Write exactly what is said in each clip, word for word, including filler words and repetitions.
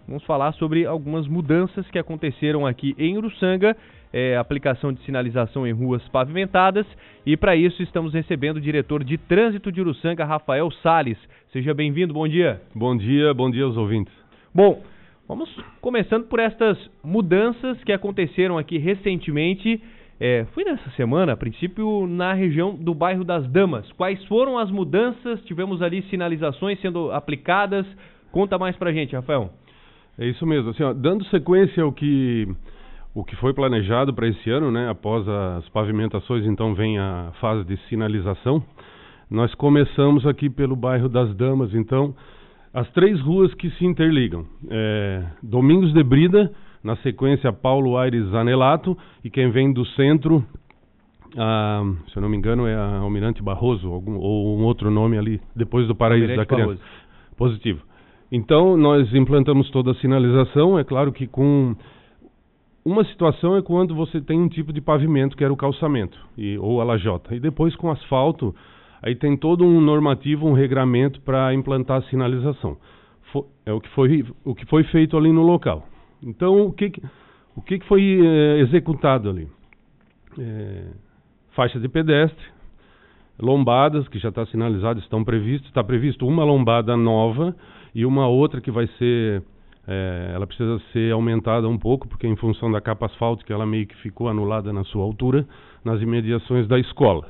vamos falar sobre algumas mudanças que aconteceram aqui em Uruçanga, é, aplicação de sinalização em ruas pavimentadas, e para isso estamos recebendo o diretor de trânsito de Uruçanga, Rafael Salles. Seja bem-vindo, bom dia. Bom dia, bom dia aos ouvintes. Bom, vamos começando por estas mudanças que aconteceram aqui recentemente. É, foi nessa semana, a princípio, na região do bairro das Damas. Quais foram as mudanças? Tivemos ali sinalizações sendo aplicadas. Conta mais pra gente, Rafael. É isso mesmo. Assim, ó, dando sequência ao que, o que foi planejado para esse ano, né? Após as pavimentações, então vem a fase de sinalização. Nós começamos aqui pelo bairro das Damas, então, as três ruas que se interligam. É, Domingos de Brida, na sequência Paulo Aires Zanelato, e quem vem do centro, ah, se eu não me engano, é a Almirante Barroso, algum, ou um outro nome ali, depois do Paraíso Almirante da Criança. Barroso. Positivo. Então, nós implantamos toda a sinalização. É claro que com uma situação é quando você tem um tipo de pavimento, que era o calçamento, e, ou a lajota. E depois com asfalto, aí tem todo um normativo, um regramento para implantar a sinalização. Foi, é o que, foi, o que foi feito ali no local. Então, o que, o que foi é, executado ali? É, faixa de pedestre, lombadas, que já está sinalizado, estão previstas. Está previsto uma lombada nova e uma outra que vai ser, é, ela precisa ser aumentada um pouco, porque em função da capa asfáltica ela meio que ficou anulada na sua altura, nas imediações da escola.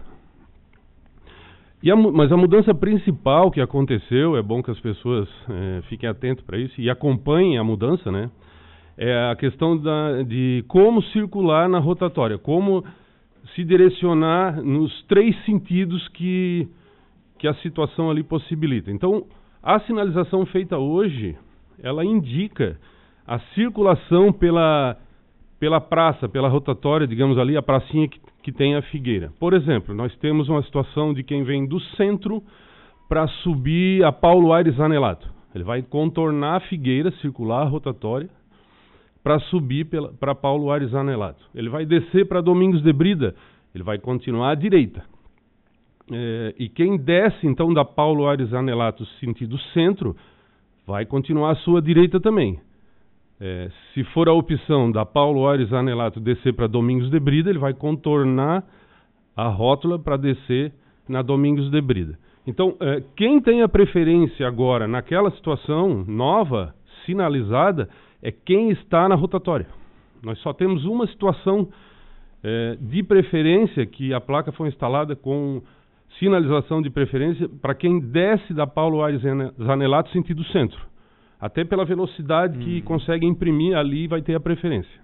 E a, mas a mudança principal que aconteceu, é bom que as pessoas é, fiquem atentas para isso e acompanhem a mudança, né? É a questão da, de como circular na rotatória, como se direcionar nos três sentidos que, que a situação ali possibilita. Então, a sinalização feita hoje, ela indica a circulação pela, pela praça, pela rotatória, digamos ali, a pracinha que, que tem a Figueira. Por exemplo, nós temos uma situação de quem vem do centro para subir a Paulo Aires Zanelato. Ele vai contornar a Figueira, circular a rotatória, para subir para Paulo Aires Zanelato. Ele vai descer para Domingos de Brida, ele vai continuar à direita. É, e quem desce, então, da Paulo Aires Zanelato sentido centro, vai continuar à sua direita também. É, se for a opção da Paulo Aires Zanelato descer para Domingos de Brida, ele vai contornar a rótula para descer na Domingos de Brida. Então, é, quem tem a preferência agora naquela situação nova, sinalizada, é quem está na rotatória. Nós só temos uma situação é, de preferência, que a placa foi instalada com sinalização de preferência para quem desce da Paulo Aires Zanelato sentido centro. Até pela velocidade hum. que consegue imprimir ali, vai ter a preferência.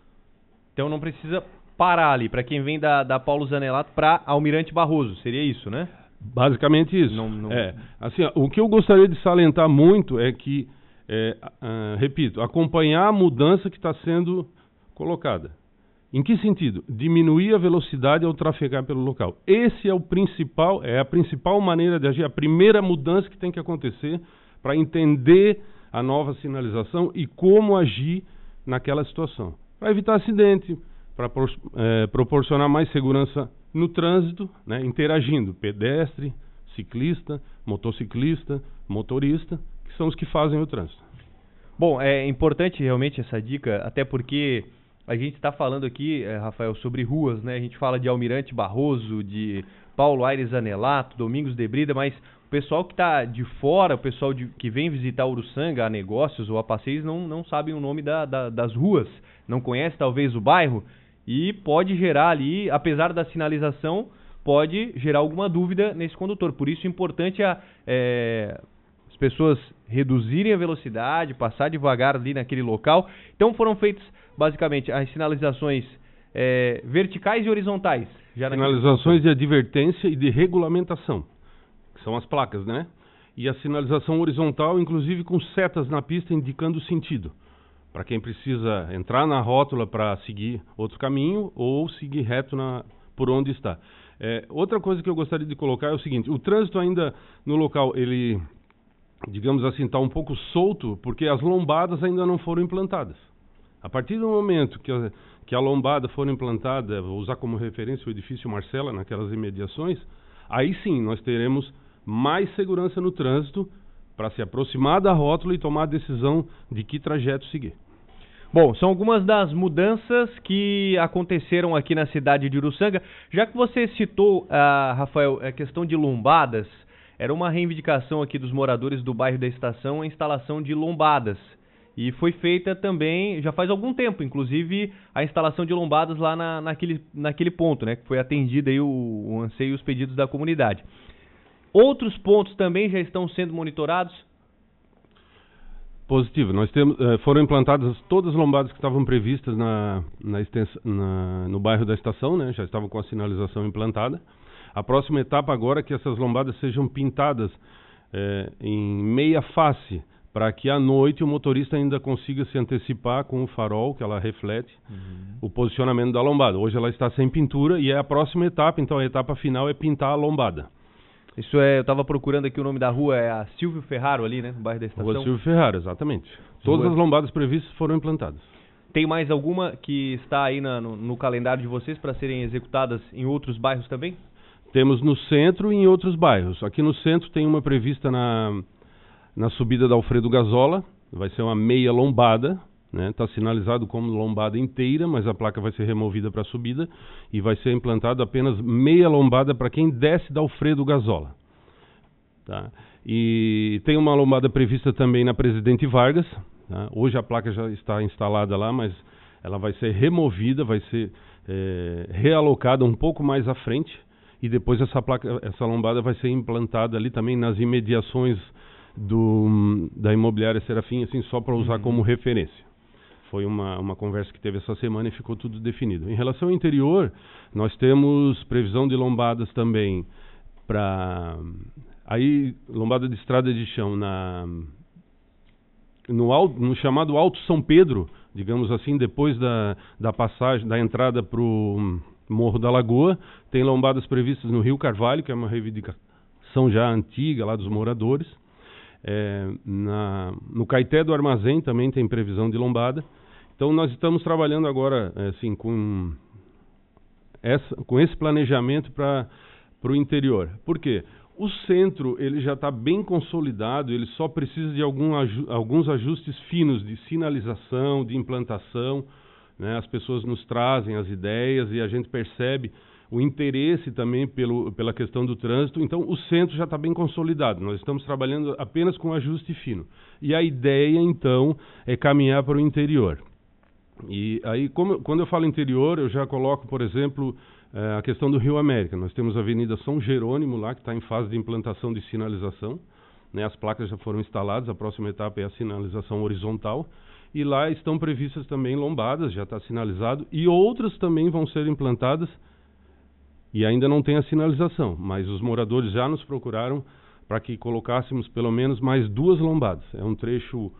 Então não precisa parar ali, para quem vem da, da Paulo Zanelato para Almirante Barroso, seria isso, né? Basicamente isso. Não, não... É, assim, ó, o que eu gostaria de salientar muito é que É, uh, repito, acompanhar a mudança que está sendo colocada. Em que sentido? Diminuir a velocidade ao trafegar pelo local. Esse é o principal, é a principal maneira de agir, a primeira mudança que tem que acontecer para entender a nova sinalização e como agir naquela situação. Para evitar acidente, para é, proporcionar mais segurança no trânsito, né, interagindo pedestre, ciclista, motociclista, motorista, que são os que fazem o trânsito. Bom, é importante realmente essa dica, até porque a gente está falando aqui, é, Rafael, sobre ruas, né? A gente fala de Almirante Barroso, de Paulo Aires Zanelato, Domingos de Brida, mas o pessoal que está de fora, o pessoal de, que vem visitar Uruçanga a negócios ou a passeios, não, não sabem o nome da, da, das ruas, não conhece talvez o bairro, e pode gerar ali, apesar da sinalização, pode gerar alguma dúvida nesse condutor. Por isso é importante a... É, pessoas reduzirem a velocidade, passar devagar ali naquele local. Então foram feitas basicamente as sinalizações é, verticais e horizontais. Já sinalizações de advertência e de regulamentação, que são as placas, né? E a sinalização horizontal, inclusive com setas na pista indicando o sentido, para quem precisa entrar na rótula para seguir outro caminho ou seguir reto na, por onde está. É, outra coisa que eu gostaria de colocar é o seguinte: o trânsito ainda no local, ele... digamos assim, está um pouco solto, porque as lombadas ainda não foram implantadas. A partir do momento que a, que a lombada for implantada, vou usar como referência o edifício Marcela, naquelas imediações, aí sim nós teremos mais segurança no trânsito para se aproximar da rótula e tomar a decisão de que trajeto seguir. Bom, são algumas das mudanças que aconteceram aqui na cidade de Uruçanga. Já que você citou, uh, Rafael, a questão de lombadas, era uma reivindicação aqui dos moradores do bairro da Estação a instalação de lombadas. E foi feita também, já faz algum tempo, inclusive, a instalação de lombadas lá na, naquele, naquele ponto, né? Que foi atendido aí o, o anseio e os pedidos da comunidade. Outros pontos também já estão sendo monitorados? Positivo. Nós temos, eh, foram implantadas todas as lombadas que estavam previstas na, na extensa, na, no bairro da Estação, né? Já estavam com a sinalização implantada. A próxima etapa agora é que essas lombadas sejam pintadas eh, em meia face, para que à noite o motorista ainda consiga se antecipar com o farol, que ela reflete uhum. o posicionamento da lombada. Hoje ela está sem pintura e é a próxima etapa, então a etapa final é pintar a lombada. Isso é, eu estava procurando aqui o nome da rua, é a Silvio Ferraro ali, né, no bairro da Estação. Rua Silvio Ferraro, exatamente. Todas Rua... as lombadas previstas foram implantadas. Tem mais alguma que está aí na, no, no calendário de vocês para serem executadas em outros bairros também? Temos no centro e em outros bairros. Aqui no centro tem uma prevista na, na subida da Alfredo Gazola, vai ser uma meia lombada, né? Está sinalizado como lombada inteira, mas a placa vai ser removida para a subida e vai ser implantado apenas meia lombada para quem desce da Alfredo Gazola. Tá? E tem uma lombada prevista também na Presidente Vargas. Tá? Hoje a placa já está instalada lá, mas ela vai ser removida, vai ser é, realocada um pouco mais à frente e depois essa placa, essa lombada vai ser implantada ali também nas imediações do, da imobiliária Serafim, assim, só para usar uhum. como referência. Foi uma, uma conversa que teve essa semana e ficou tudo definido. Em relação ao interior, nós temos previsão de lombadas também para... Aí, lombada de estrada de chão na, no, alto, no chamado Alto São Pedro, digamos assim, depois da, da passagem, da entrada para o Morro da Lagoa, tem lombadas previstas no Rio Carvalho, que é uma reivindicação já antiga lá dos moradores. É, na, no Caeté do Armazém também tem previsão de lombada. Então nós estamos trabalhando agora assim, com, essa, com esse planejamento para o interior. Por quê? O centro ele já está bem consolidado, ele só precisa de algum, alguns ajustes finos de sinalização, de implantação, né? As pessoas nos trazem as ideias e a gente percebe o interesse também pelo, pela questão do trânsito. Então o centro já está bem consolidado, nós estamos trabalhando apenas com ajuste fino. E a ideia então é caminhar para o interior. E aí, como, quando eu falo interior, eu já coloco, por exemplo, eh, a questão do Rio América. Nós temos a Avenida São Jerônimo lá, que está em fase de implantação de sinalização, né? As placas já foram instaladas, a próxima etapa é a sinalização horizontal. E lá estão previstas também lombadas, já está sinalizado, e outras também vão ser implantadas e ainda não tem a sinalização, mas os moradores já nos procuraram para que colocássemos pelo menos mais duas lombadas. É um trecho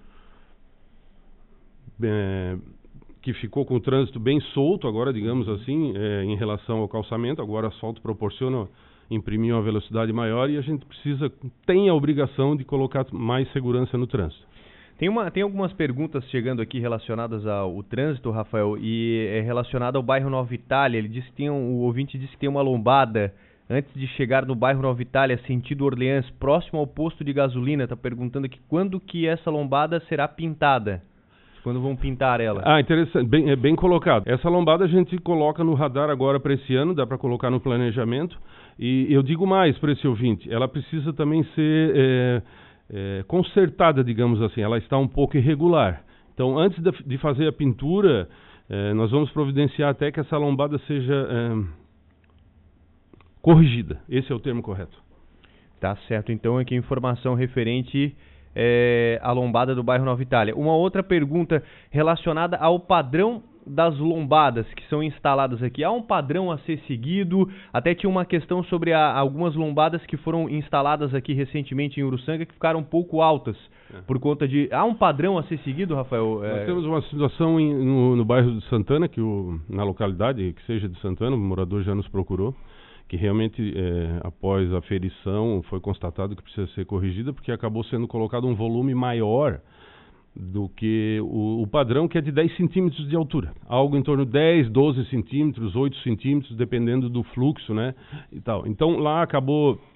é, que ficou com o trânsito bem solto agora, digamos assim, é, em relação ao calçamento. Agora o asfalto proporciona imprimir uma velocidade maior e a gente precisa, tem a obrigação de colocar mais segurança no trânsito. Tem, uma, tem algumas perguntas chegando aqui relacionadas ao trânsito, Rafael, e é relacionada ao bairro Nova Itália. Ele disse que tem um, o ouvinte disse que tem uma lombada antes de chegar no bairro Nova Itália, sentido Orleans, próximo ao posto de gasolina. Está perguntando aqui quando que essa lombada será pintada. Quando vão pintar ela? Ah, interessante. Bem, é bem colocado. Essa lombada a gente coloca no radar agora para esse ano, dá para colocar no planejamento. E eu digo mais para esse ouvinte, ela precisa também ser... É, É, consertada, digamos assim, ela está um pouco irregular. Então, antes de, de fazer a pintura, é, nós vamos providenciar até que essa lombada seja é, corrigida. Esse é o termo correto. Tá certo. Então, aqui informação referente é, à lombada do bairro Nova Itália. Uma outra pergunta relacionada ao padrão das lombadas que são instaladas aqui. Há um padrão a ser seguido? Até tinha uma questão sobre a, algumas lombadas que foram instaladas aqui recentemente em Uruçanga que ficaram um pouco altas é. por conta de... Há um padrão a ser seguido, Rafael? Nós é... temos uma situação em, no, no bairro de Santana, que o, na localidade, que seja de Santana, o morador já nos procurou, que realmente, é, após a ferição, foi constatado que precisa ser corrigida, porque acabou sendo colocado um volume maior do que o, o padrão, que é de dez centímetros de altura, algo em torno de dez, doze centímetros, oito centímetros, dependendo do fluxo, né, e tal. Então lá acabou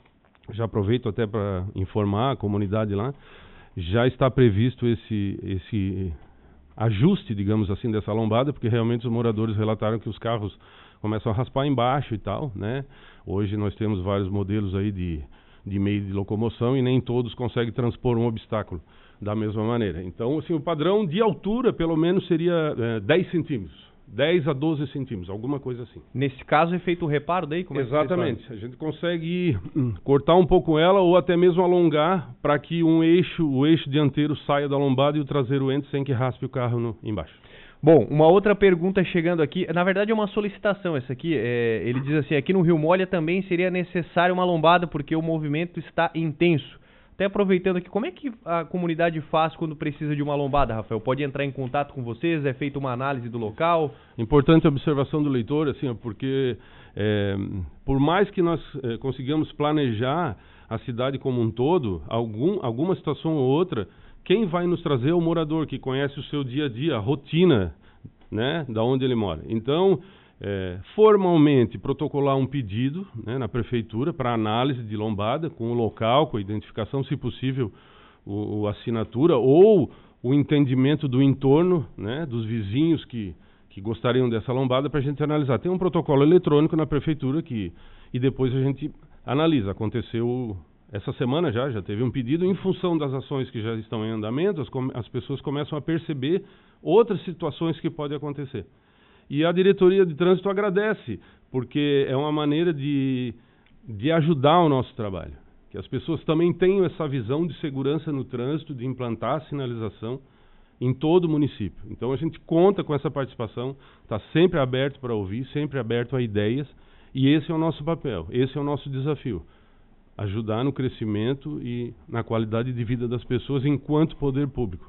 já aproveito até para informar a comunidade lá, já está previsto esse, esse ajuste, digamos assim, dessa lombada, porque realmente os moradores relataram que os carros começam a raspar embaixo e tal, né? Hoje nós temos vários modelos aí de, de meio de locomoção e nem todos conseguem transpor um obstáculo da mesma maneira. Então, assim, o padrão de altura, pelo menos, seria é, dez centímetros. dez a doze centímetros, alguma coisa assim. Nesse caso é feito o reparo daí? Como Exatamente. É a gente consegue hum, cortar um pouco ela ou até mesmo alongar para que um eixo, o eixo dianteiro saia da lombada e o traseiro entre sem que raspe o carro no, embaixo. Bom, uma outra pergunta chegando aqui, na verdade é uma solicitação essa aqui, é, ele diz assim, aqui no Rio Molha também seria necessário uma lombada porque o movimento está intenso. Até aproveitando aqui, como é que a comunidade faz quando precisa de uma lombada, Rafael? Pode entrar em contato com vocês? É feita uma análise do local? Importante a observação do leitor, assim, porque é, por mais que nós é, consigamos planejar a cidade como um todo, algum, alguma situação ou outra, quem vai nos trazer é o morador, que conhece o seu dia a dia, a rotina, né, da onde ele mora. Então, É, formalmente protocolar um pedido, né, na prefeitura para análise de lombada com o local, com a identificação, se possível, o, o assinatura ou o entendimento do entorno, né, dos vizinhos que, que gostariam dessa lombada para a gente analisar. Tem um protocolo eletrônico na prefeitura que, e depois a gente analisa. Aconteceu essa semana já, já teve um pedido em função das ações que já estão em andamento, as, as pessoas começam a perceber outras situações que podem acontecer. E a diretoria de trânsito agradece, porque é uma maneira de, de ajudar o nosso trabalho. Que as pessoas também tenham essa visão de segurança no trânsito, de implantar a sinalização em todo o município. Então a gente conta com essa participação, está sempre aberto para ouvir, sempre aberto a ideias, e esse é o nosso papel, esse é o nosso desafio. Ajudar no crescimento e na qualidade de vida das pessoas enquanto poder público.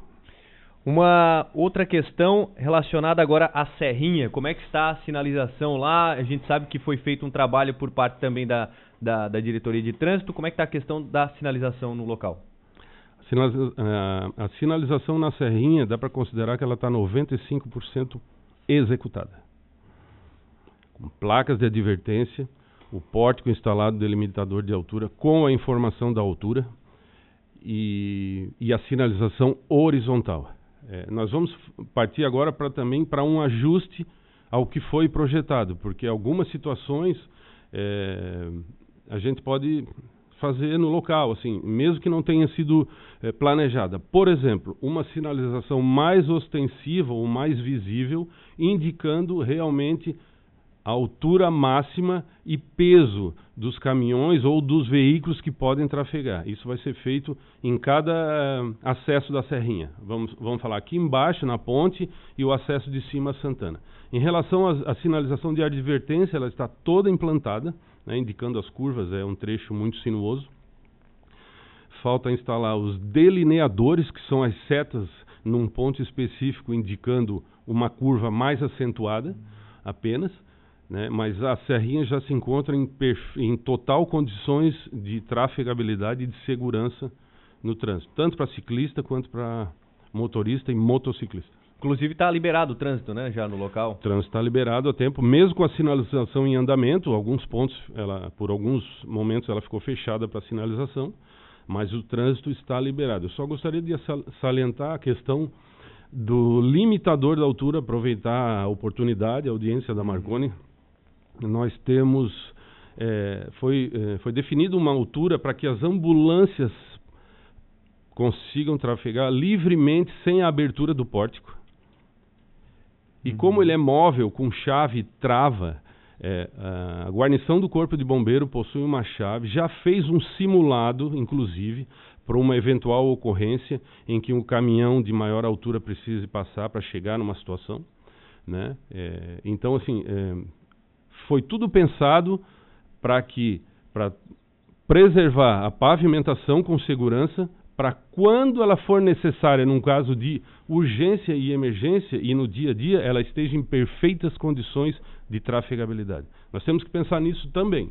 Uma outra questão relacionada agora à Serrinha, como é que está a sinalização lá? A gente sabe que foi feito um trabalho por parte também da, da, da diretoria de trânsito, como é que está a questão da sinalização no local? Sinaliza, a, a sinalização na Serrinha dá para considerar que ela está noventa e cinco por cento executada. Com placas de advertência, o pórtico instalado delimitador de altura com a informação da altura e, e a sinalização horizontal. É, nós vamos partir agora para também para um ajuste ao que foi projetado, porque algumas situações é, a gente pode fazer no local, assim, mesmo que não tenha sido é, planejada. Por exemplo, uma sinalização mais ostensiva ou mais visível, indicando realmente a altura máxima e peso dos caminhões ou dos veículos que podem trafegar. Isso vai ser feito em cada uh, acesso da Serrinha. Vamos, vamos falar aqui embaixo, na ponte, e o acesso de cima a Santana. Em relação à sinalização de advertência, ela está toda implantada, né, indicando as curvas, é um trecho muito sinuoso. Falta instalar os delineadores, que são as setas num ponto específico, indicando uma curva mais acentuada apenas. Né, mas a Serrinha já se encontra em, em total condições de trafegabilidade e de segurança no trânsito, tanto para ciclista quanto para motorista e motociclista. Inclusive está liberado o trânsito, né, já no local? O trânsito está liberado a tempo, mesmo com a sinalização em andamento. Alguns pontos, ela, por alguns momentos ela ficou fechada para sinalização, mas o trânsito está liberado. Eu só gostaria de salientar a questão do limitador da altura, aproveitar a oportunidade, a audiência da Marconi. Nós temos, é, foi, é, foi definida uma altura para que as ambulâncias consigam trafegar livremente sem a abertura do pórtico. E uhum. como ele é móvel, com chave e trava, é, a guarnição do Corpo de Bombeiro possui uma chave, já fez um simulado, inclusive, para uma eventual ocorrência em que um caminhão de maior altura precise passar para chegar numa situação, né? É, então, assim... É, foi tudo pensado para que, para preservar a pavimentação com segurança, para quando ela for necessária, num caso de urgência e emergência, e no dia a dia, ela esteja em perfeitas condições de trafegabilidade. Nós temos que pensar nisso também.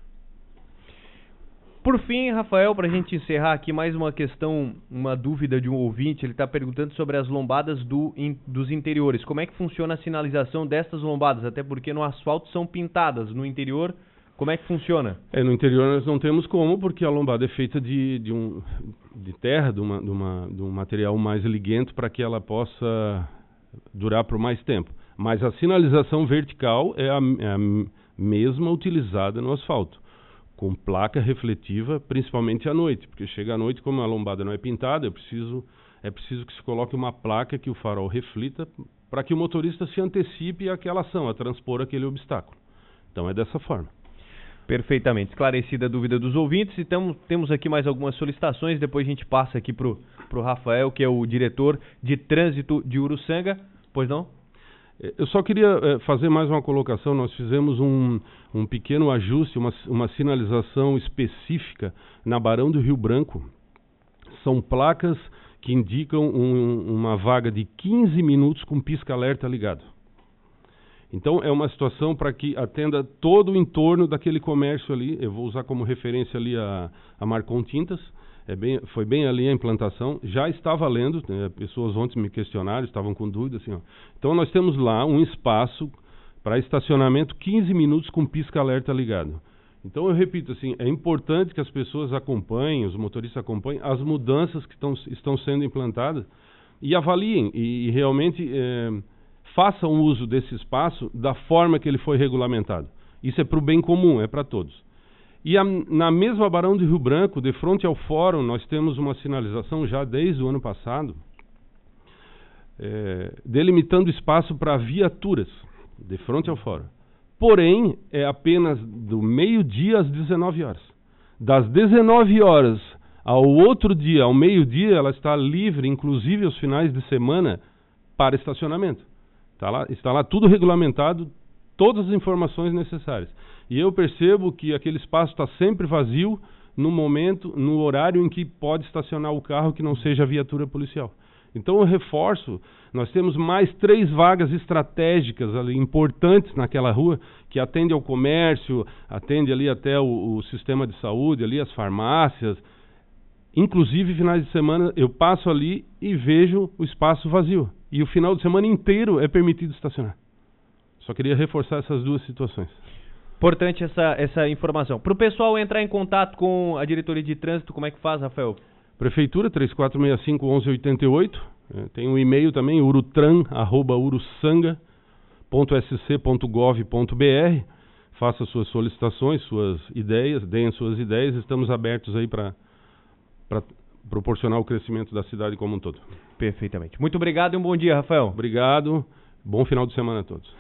Por fim, Rafael, para a gente encerrar aqui mais uma questão, uma dúvida de um ouvinte, ele está perguntando sobre as lombadas do, in, dos interiores. Como é que funciona a sinalização destas lombadas? Até porque no asfalto são pintadas, no interior Como é que funciona? É, no interior nós não temos como, porque a lombada é feita de, de, um, de terra, de, uma, de, uma, de um material mais liguento para que ela possa durar por mais tempo. Mas a sinalização vertical é a, é a mesma utilizada no asfalto, com placa refletiva, principalmente à noite, porque chega à noite, como a lombada não é pintada, eu preciso, é preciso que se coloque uma placa que o farol reflita para que o motorista se antecipe àquela ação, a transpor aquele obstáculo. Então é dessa forma. Perfeitamente esclarecida a dúvida dos ouvintes. Então temos aqui mais algumas solicitações, depois a gente passa aqui para o Rafael, que é o diretor de trânsito de Uruçanga. Pois não? Eu só queria é, fazer mais uma colocação. Nós fizemos um, um pequeno ajuste, uma, uma sinalização específica na Barão do Rio Branco. São placas que indicam um, uma vaga de quinze minutos com pisca-alerta ligado. Então é uma situação para que atenda todo o entorno daquele comércio ali. Eu vou usar como referência ali a, a Marcon Tintas. É bem, foi bem ali a implantação, já está valendo, né? Pessoas ontem me questionaram, estavam com dúvida. Assim, ó. Então nós temos lá um espaço para estacionamento quinze minutos com pisca-alerta ligado. Então eu repito, assim, é importante que as pessoas acompanhem, os motoristas acompanhem as mudanças que tão, estão sendo implantadas e avaliem e, e realmente é, façam uso desse espaço da forma que ele foi regulamentado. Isso é para o bem comum, é para todos. E a, na mesma Barão de Rio Branco, de frente ao fórum, nós temos uma sinalização já desde o ano passado, é, delimitando espaço para viaturas, de frente ao fórum. Porém, é apenas do meio-dia às dezenove horas. Das dezenove horas ao outro dia, ao meio-dia, ela está livre, inclusive aos finais de semana, para estacionamento. Tá lá, está lá tudo regulamentado, todas as informações necessárias. E eu percebo que aquele espaço está sempre vazio no momento, no horário em que pode estacionar o carro que não seja a viatura policial. Então eu reforço, nós temos mais três vagas estratégicas ali, importantes naquela rua, que atende ao comércio, atende ali até o, o sistema de saúde, ali as farmácias. Inclusive, finais de semana, eu passo ali e vejo o espaço vazio. E o final de semana inteiro é permitido estacionar. Só queria reforçar essas duas situações. Importante essa, essa informação. Para o pessoal entrar em contato com a diretoria de trânsito, como é que faz, Rafael? Prefeitura, três quatro seis cinco, um um oito oito. É, tem um e-mail também, urutran, arroba uruçanga ponto s c ponto gov ponto b r. Faça suas solicitações, suas ideias, deem suas ideias. Estamos abertos aí para proporcionar o crescimento da cidade como um todo. Perfeitamente. Muito obrigado e um bom dia, Rafael. Obrigado. Bom final de semana a todos.